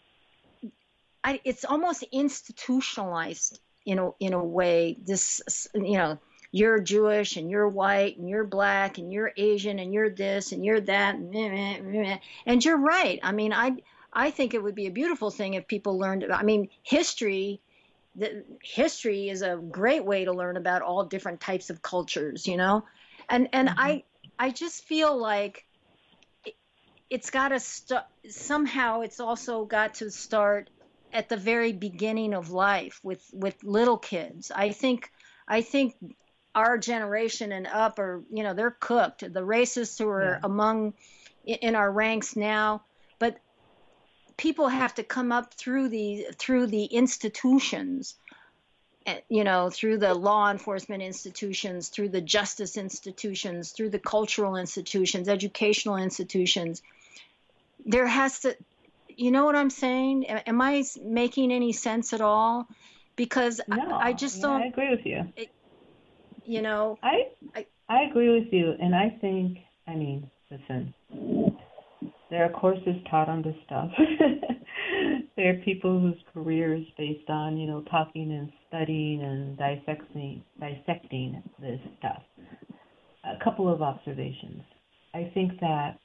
I, it's almost institutionalized in a in a way. This, you know, you're Jewish and you're white and you're black and you're Asian and you're this and you're that and, and you're right. I mean, I I think it would be a beautiful thing if people learned. I mean, history. The history is a great way to learn about all different types of cultures, you know, and and mm-hmm. I I just feel like it, it's got to start somehow. It's also got to start at the very beginning of life with with little kids. I think I think our generation and up are, you know, they're cooked. The racists who are yeah. among in our ranks now, but people have to come up through the through the institutions, you know, through the law enforcement institutions, through the justice institutions, through the cultural institutions, educational institutions. There has to, you know what I'm saying? Am I making any sense at all? Because no, I, I just yeah, don't. I agree with you. It, you know, I, I I agree with you, and I think, I mean, listen, there are courses taught on this stuff. There are people whose career is based on, you know, talking and studying and dissecting dissecting this stuff. A couple of observations. I think that,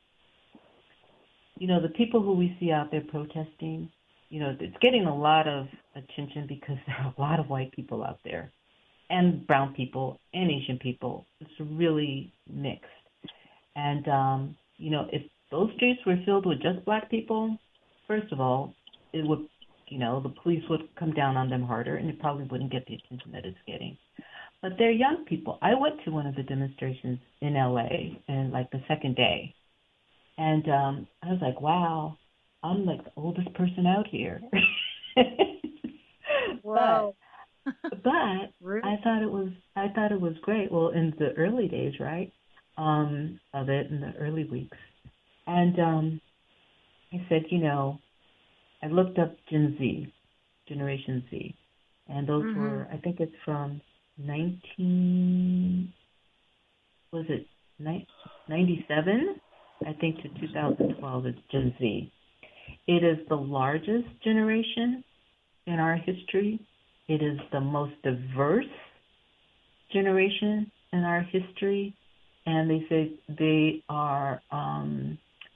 you know, the people who we see out there protesting, you know, it's getting a lot of attention because there are a lot of white people out there, and brown people and Asian people. It's really mixed. And, um, you know, if those streets were filled with just black people, first of all, it would, you know, the police would come down on them harder, and it probably wouldn't get the attention that it's getting. But they're young people. I went to one of the demonstrations in L A, and like the second day, and um, I was like, wow, I'm like the oldest person out here. Wow. But, but really? I thought it was I thought it was great. Well, in the early days, right, um, of it, in the early weeks. And um, I said, you know, I looked up Gen Z, Generation Z, and those mm-hmm. were, I think it's from nineteen, was it ninety-seven, I think, to two thousand twelve is Gen Z. It is the largest generation in our history. It is the most diverse generation in our history, and they say they are um,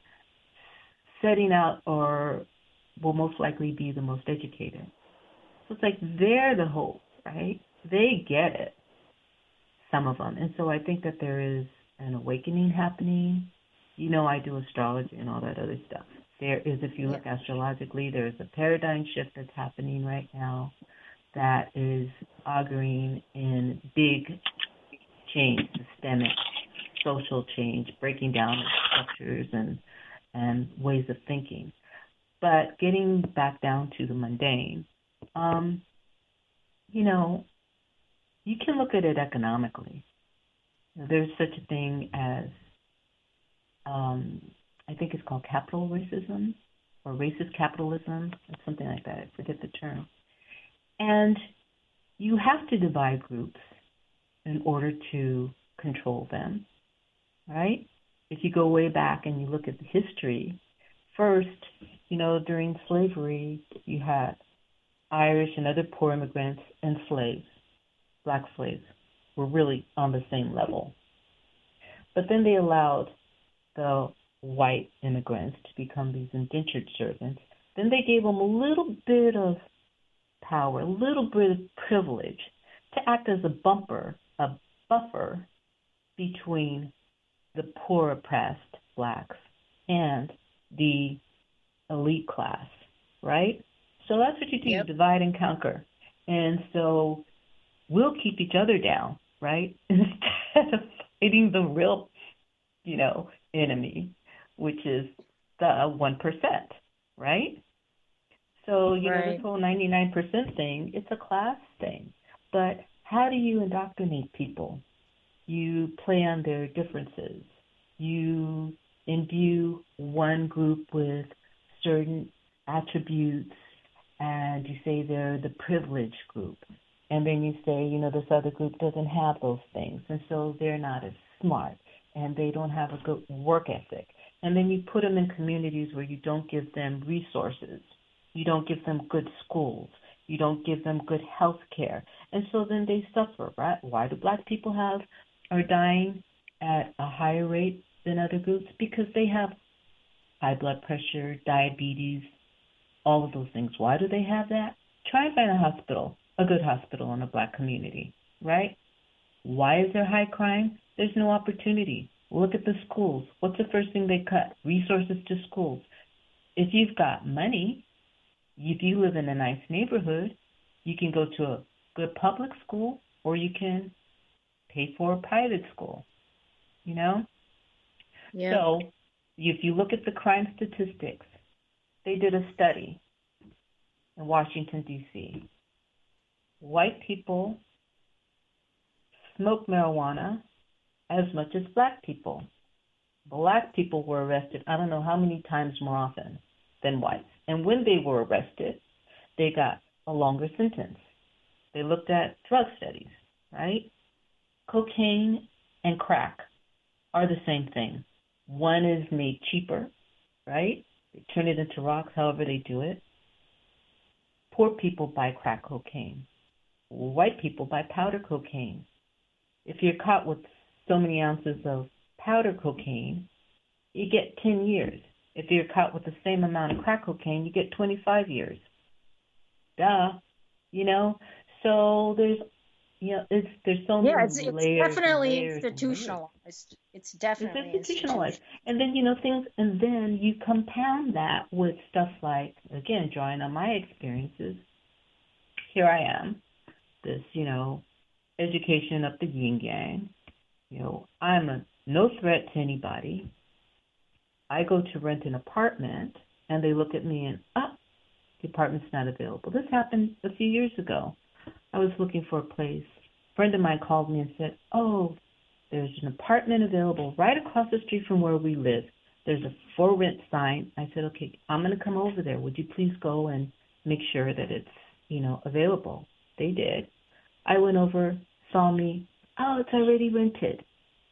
setting out or will most likely be the most educated. So it's like they're the hope, right? They get it, some of them. And so I think that there is an awakening happening. You know, I do astrology and all that other stuff. There is, if you look astrologically, there is a paradigm shift that's happening right now that is auguring in big change, systemic, social change, breaking down structures and and ways of thinking. But getting back down to the mundane, um, you know, you can look at it economically. There's such a thing as, um, I think it's called capital racism or racist capitalism or something like that. I forget the term. And you have to divide groups in order to control them, right? If you go way back and you look at the history, first, you know, during slavery, you had Irish and other poor immigrants and slaves, black slaves, were really on the same level. But then they allowed the white immigrants to become these indentured servants. Then they gave them a little bit of power, a little bit of privilege to act as a bumper, a buffer between the poor oppressed blacks and the elite class, right? So that's what you do, yep. You divide and conquer. And so we'll keep each other down, right? Instead of fighting the real, you know, enemy, which is the one percent, right? So, you know, Right. this whole ninety-nine percent thing, it's a class thing. But how do you indoctrinate people? You play on their differences. You imbue one group with certain attributes, and you say they're the privileged group. And then you say, you know, this other group doesn't have those things, and so they're not as smart, and they don't have a good work ethic. And then you put them in communities where you don't give them resources. You don't give them good schools. You don't give them good health care. And so then they suffer, right? Why do black people have are dying at a higher rate than other groups? Because they have high blood pressure, diabetes, all of those things. Why do they have that? Try and find a hospital, a good hospital in a black community, right? Why is there high crime? There's no opportunity. Look at the schools. What's the first thing they cut? Resources to schools. If you've got money, if you live in a nice neighborhood, you can go to a good public school, or you can pay for a private school, you know? Yeah. So if you look at the crime statistics, they did a study in Washington, D C White people smoke marijuana as much as black people. Black people were arrested, I don't know how many times more often than whites. And when they were arrested, they got a longer sentence. They looked at drug studies, right? Cocaine and crack are the same thing. One is made cheaper, right? They turn it into rocks, however they do it. Poor people buy crack cocaine. White people buy powder cocaine. If you're caught with so many ounces of powder cocaine, you get ten years. If you're caught with the same amount of crack cocaine, you get twenty-five years. Duh. You know? So there's, you know, it's, there's so Yeah, many it's, it's layers definitely and layers and layers. institutionalized. It's definitely It's institutionalized. institutionalized. And then, you know, things, and then you compound that with stuff like, again, drawing on my experiences. Here I am, this, you know, education up the yin yang. You know, I'm a no threat to anybody. I go to rent an apartment, and they look at me and, ah, the apartment's not available. This happened a few years ago. I was looking for a place. A friend of mine called me and said, oh, there's an apartment available right across the street from where we live. There's a for rent sign. I said, okay, I'm going to come over there. Would you please go and make sure that it's, you know, available? They did. I went over, saw me. Oh, it's already rented.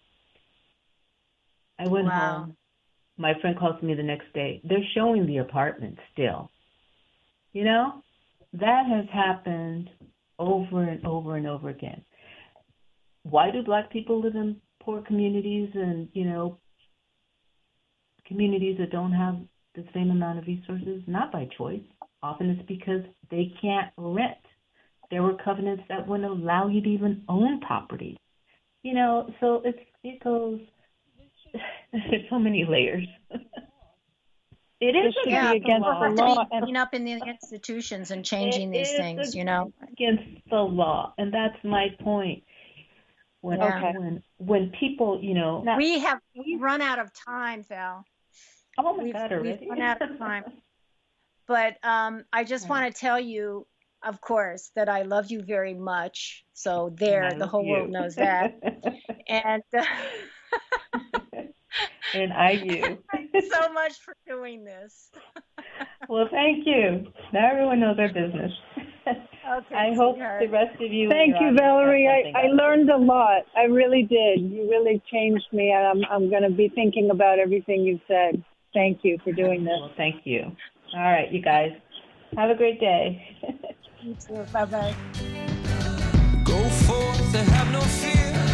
I went Wow. home. My friend calls me the next day. They're showing the apartment still. You know, that has happened over and over and over again. Why do black people live in poor communities and, you know, communities that don't have the same amount of resources? Not by choice. Often it's because they can't rent. There were covenants that wouldn't allow you to even own property. You know, so it's, it goes, there's so many layers. It is This should Yeah, be against people the have to law. be cleaning up in the institutions and It changing these is things, you know. against the law, and that's my point. When Yeah. Okay. when when people, you know, Now, We have run out of time, Val. oh my We've, God, we've already. run out of time. But um, I just want to tell you, of course, that I love you very much. So there, I the love whole you. world knows that. And uh, And I you. thanks so much for doing this. Well, thank you. Now everyone knows our business. Okay, I hope sweetheart. the rest of you. and thank your you, audience have Valerie. I, something I out of learned a lot. I really did. You really changed me, and I'm I'm going to be thinking about everything you said. Thank you for doing this. Well, thank you. All right, you guys. Have a great day. You too. Bye-bye. Go forth and have no fear.